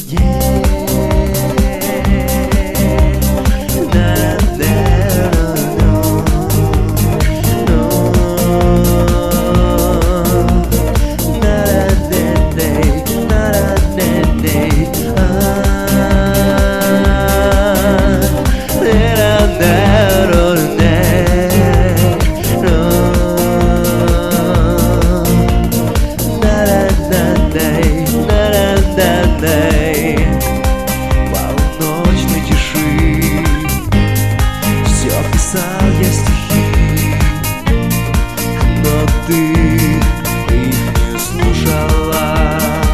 Полночной тиши все писал я стихи, но ты их не слушала.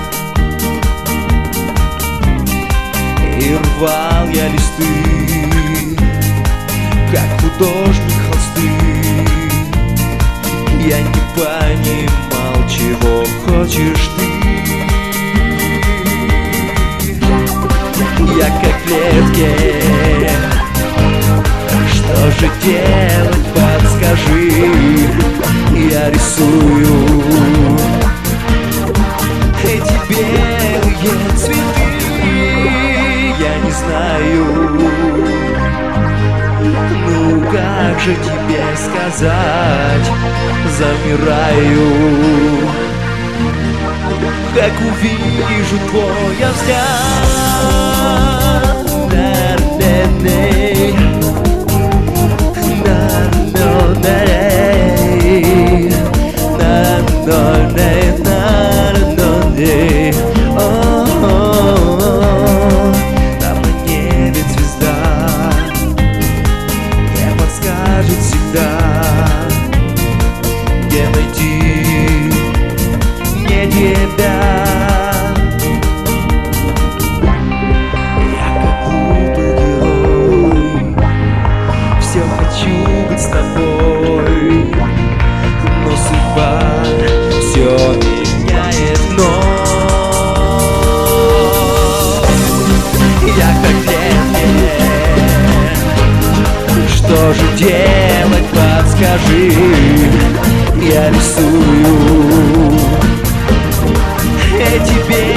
И рвал я листы, как художник холсты. Я не понимал, чего хочешь ты. Я как в клетке, что же делать, подскажи. Я рисую эти белые цветы. Я не знаю, ну как же тебе сказать. Замираю, как увижу твой взгляд. На небе звезда мне подскажет всегда, где найти мне тебя. Хочу быть с тобой, но судьба все меняет вновь. Я как в клетке, что же делать, подскажи. Я рисую эти белые